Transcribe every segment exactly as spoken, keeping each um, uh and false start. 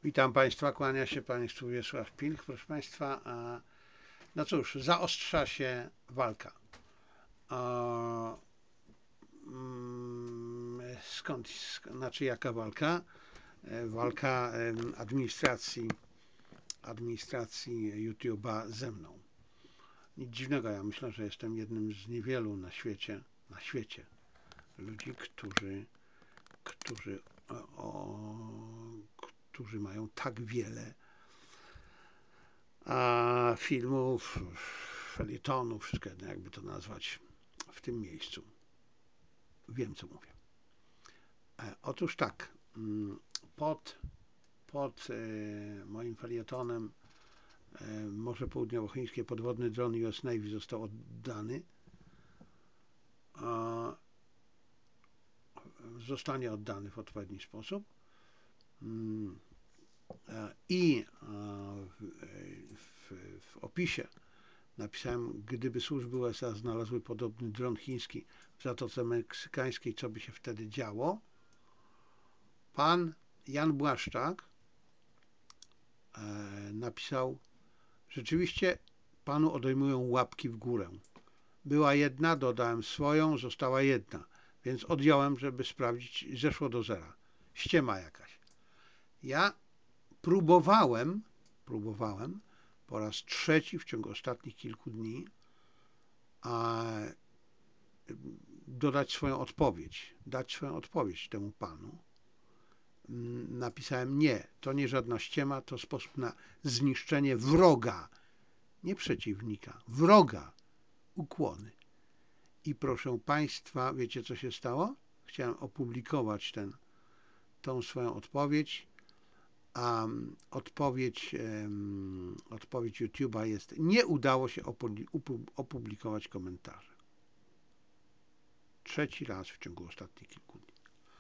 Witam Państwa, kłania się Państwu Wiesław Pilch. Proszę Państwa, a, no cóż, zaostrza się walka. A, mm, skąd, sk- znaczy jaka walka? E, Walka em, administracji, administracji YouTube'a ze mną. Nic dziwnego, ja myślę, że jestem jednym z niewielu na świecie, na świecie ludzi, którzy, którzy, o, którzy mają tak wiele a filmów, felietonów, wszystko jedno jakby to nazwać, w tym miejscu. Wiem, co mówię. E, otóż tak, mm, pod, pod e, moim felietonem e, Morze Południowochińskie podwodny dron U S Navy został oddany. A, zostanie oddany w odpowiedni sposób. Mm, e, I w, w, w opisie napisałem, gdyby służby U S A znalazły podobny dron chiński w Zatoce Meksykańskiej, co by się wtedy działo. Pan Jan Błaszczak e, napisał, rzeczywiście panu odejmują łapki w górę. Była jedna, dodałem swoją, została jedna, więc odjąłem, żeby sprawdzić, zeszło do zera. Ściema jakaś. Ja próbowałem, próbowałem po raz trzeci w ciągu ostatnich kilku dni a, dodać swoją odpowiedź, dać swoją odpowiedź temu panu. Napisałem nie, to nie żadna ściema, to sposób na zniszczenie wroga, nie przeciwnika, wroga, ukłony. I proszę Państwa, wiecie co się stało? Chciałem opublikować ten, tą swoją odpowiedź, a odpowiedź, um, odpowiedź YouTube'a jest, nie udało się opublikować komentarzy. Trzeci raz w ciągu ostatnich kilku dni.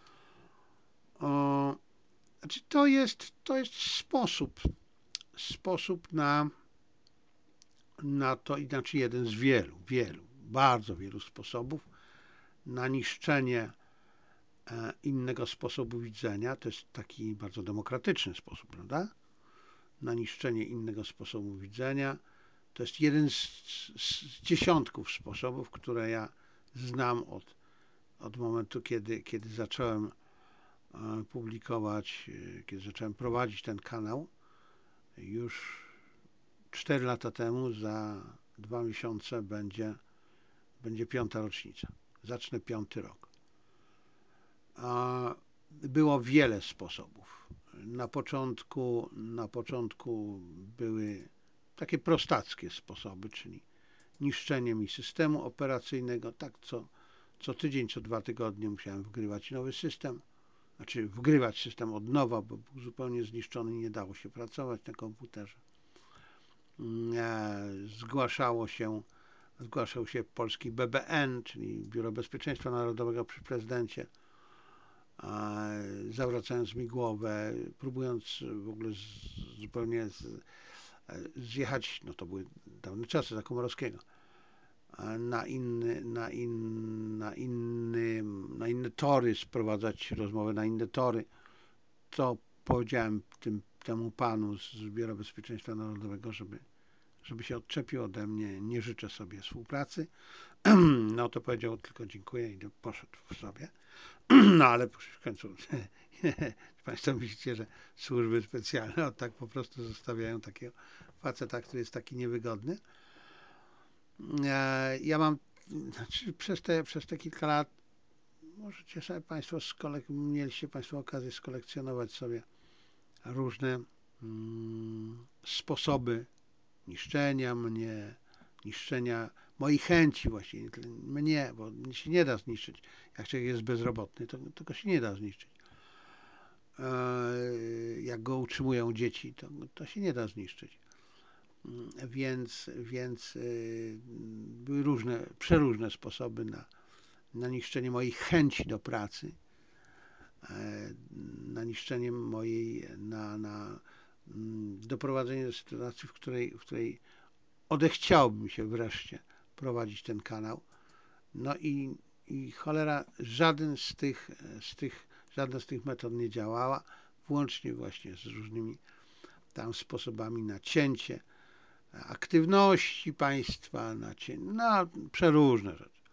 O, znaczy to jest, to jest sposób, sposób na, na to, inaczej jeden z wielu, wielu, bardzo wielu sposobów na niszczenie innego sposobu widzenia. To jest taki bardzo demokratyczny sposób, prawda? Na niszczenie innego sposobu widzenia. To jest jeden z, z dziesiątków sposobów, które ja znam od, od momentu, kiedy, kiedy zacząłem publikować, kiedy zacząłem prowadzić ten kanał. Już cztery lata temu, za dwa miesiące będzie, będzie piąta rocznica. Zacznę piąty rok. A było wiele sposobów. Na początku, na początku były takie prostackie sposoby, czyli niszczenie mi systemu operacyjnego. Tak co, co tydzień, co dwa tygodnie musiałem wgrywać nowy system. Znaczy wgrywać system od nowa, bo był zupełnie zniszczony i nie dało się pracować na komputerze. Zgłaszało się, zgłaszał się polski B B N, czyli Biuro Bezpieczeństwa Narodowego przy prezydencie, zawracając mi głowę, próbując w ogóle z, zupełnie z, zjechać, no to były dawne czasy za Komorowskiego, na inny, na, in, na, inny, na inne tory, sprowadzać rozmowę na inne tory. To powiedziałem tym, temu panu z Biura Bezpieczeństwa Narodowego, żeby, żeby się odczepił ode mnie, nie życzę sobie współpracy. No to powiedział tylko dziękuję i poszedł w sobie. No ale w końcu Państwo myślicie, że służby specjalne o tak po prostu zostawiają takiego faceta, który jest taki niewygodny. Ja mam, znaczy przez te, przez te kilka lat możecie sobie Państwo skolek- mieliście Państwo okazję skolekcjonować sobie różne mm, sposoby niszczenia mnie, niszczenia mojej chęci właśnie, mnie, bo mnie się nie da zniszczyć. Jak człowiek jest bezrobotny, to tego się nie da zniszczyć. Jak go utrzymują dzieci, to, to się nie da zniszczyć. Więc, więc były różne, przeróżne sposoby na, na niszczenie mojej chęci do pracy, na niszczenie mojej, na, na doprowadzenie do sytuacji, w której, w której odechciałoby mi się wreszcie prowadzić ten kanał. No i, i cholera, żaden z tych, z tych, żadna z tych metod nie działała. włącznie właśnie z różnymi tam sposobami na cięcie aktywności państwa, na cięcie, no przeróżne rzeczy.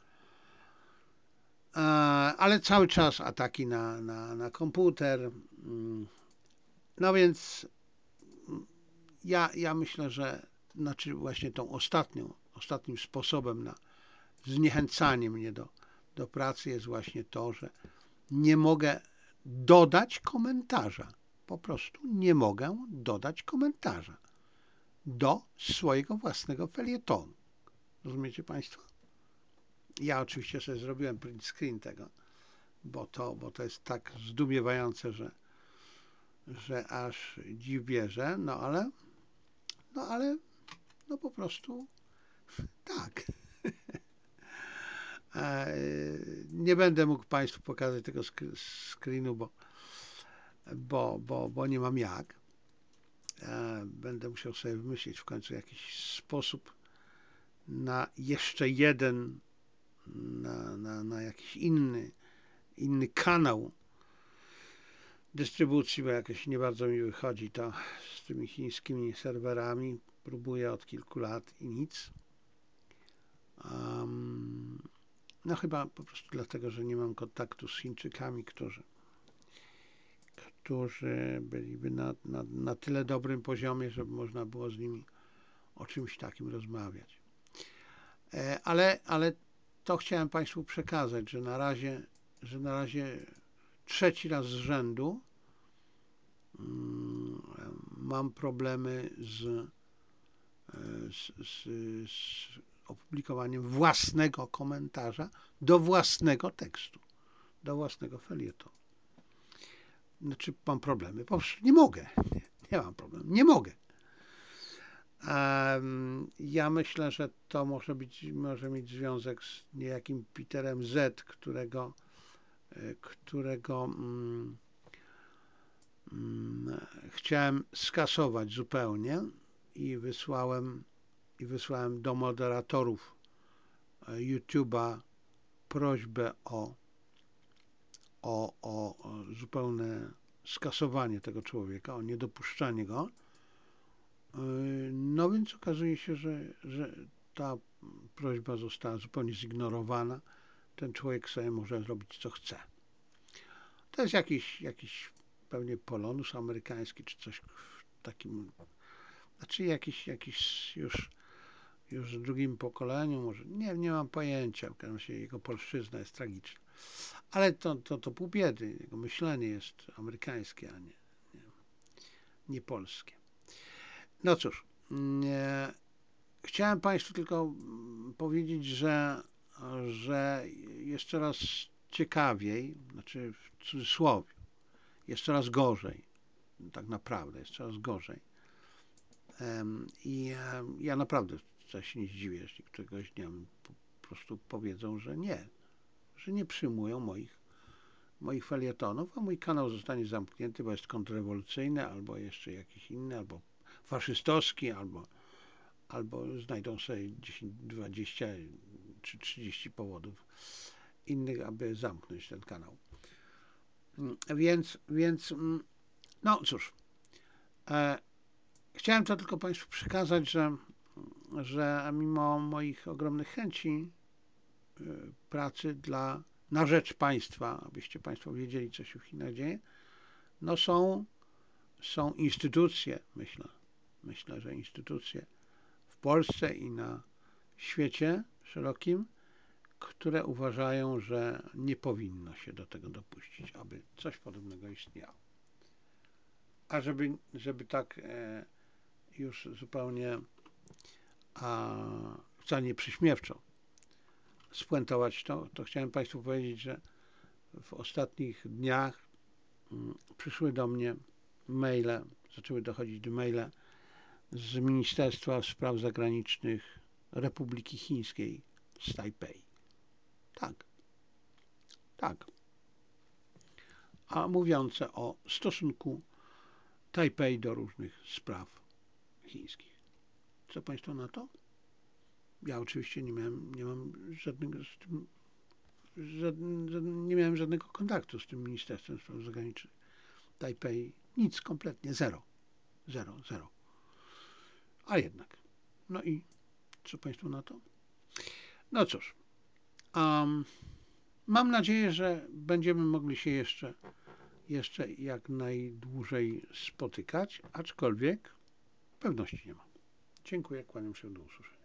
Ale cały czas ataki na, na, na komputer. No więc ja, ja myślę, że znaczy właśnie tą ostatnią, ostatnim sposobem na zniechęcanie mnie do, do pracy jest właśnie to, że nie mogę dodać komentarza. Po prostu nie mogę dodać komentarza do swojego własnego felietonu. Rozumiecie Państwo? Ja oczywiście sobie zrobiłem print screen tego, bo to, bo to jest tak zdumiewające, że, że aż dziw bierze, no ale, no ale, no po prostu tak. Nie będę mógł Państwu pokazać tego screenu, bo, bo, bo, bo nie mam jak. Będę musiał sobie wymyślić w końcu jakiś sposób na jeszcze jeden, na, na, na jakiś inny, inny kanał dystrybucji, bo jakoś nie bardzo mi wychodzi to z tymi chińskimi serwerami. Próbuję od kilku lat i nic. Um, no chyba po prostu dlatego, że nie mam kontaktu z Chińczykami, którzy, którzy byliby na, na, na tyle dobrym poziomie, żeby można było z nimi o czymś takim rozmawiać. E, ale, ale to chciałem Państwu przekazać, że na razie, że na razie trzeci raz z rzędu mm, mam problemy z, z, z, z opublikowaniem własnego komentarza do własnego tekstu, do własnego felietonu. Znaczy mam problemy, po prostu nie mogę, nie, nie mam problemu, nie mogę. Um, ja myślę, że to może być, może mieć związek z niejakim Peterem Z, którego, którego um, um, chciałem skasować zupełnie i wysłałem, i wysłałem do moderatorów YouTube'a prośbę o, o, o, o zupełne skasowanie tego człowieka, o niedopuszczanie go. No więc okazuje się, że, że ta prośba została zupełnie zignorowana. Ten człowiek sobie może robić co chce. To jest jakiś, jakiś pewnie polonus amerykański, czy coś w takim, znaczy jakiś, jakiś już, już w drugim pokoleniu, może, nie, nie mam pojęcia, w każdym razie jego polszczyzna jest tragiczna. Ale to, to, to pół biedy, jego myślenie jest amerykańskie, a nie, nie, nie polskie. No cóż, nie, chciałem Państwu tylko powiedzieć, że, że jest coraz ciekawiej, znaczy w cudzysłowie, jest coraz gorzej, tak naprawdę jest coraz gorzej. I ja naprawdę wcale się nie zdziwię, jeśli któregoś dnia po prostu powiedzą, że nie, że nie przyjmują moich, moich felietonów, a mój kanał zostanie zamknięty, bo jest kontrrewolucyjny, albo jeszcze jakiś inny, albo faszystowski, albo albo znajdą sobie dziesięć, dwadzieścia czy trzydzieści powodów innych, aby zamknąć ten kanał. Więc, więc no cóż, e, chciałem to tylko Państwu przekazać, że, że mimo moich ogromnych chęci e, pracy dla, na rzecz państwa, abyście Państwo wiedzieli, co się w Chinach dzieje, no są, są instytucje, myślę, myślę, że instytucje w Polsce i na świecie szerokim, które uważają, że nie powinno się do tego dopuścić, aby coś podobnego istniało. A żeby, żeby tak e, już zupełnie a, wcale nie przyśmiewczo spuentować to, to chciałem Państwu powiedzieć, że w ostatnich dniach m, przyszły do mnie maile, zaczęły dochodzić do maile z Ministerstwa Spraw Zagranicznych Republiki Chińskiej z Tajpej. Tak, tak. A mówiące o stosunku Tajpej do różnych spraw chińskich. Co Państwo na to? Ja oczywiście nie miałem, nie mam żadnego z tym, żadne, nie miałem żadnego kontaktu z tym Ministerstwem Spraw Zagranicznych Tajpej. Nic, kompletnie, zero. Zero, zero. A jednak. No i co Państwo na to? No cóż, um, mam nadzieję, że będziemy mogli się jeszcze, jeszcze jak najdłużej spotykać, aczkolwiek pewności nie mam. Dziękuję, kłaniam się, do usłyszenia.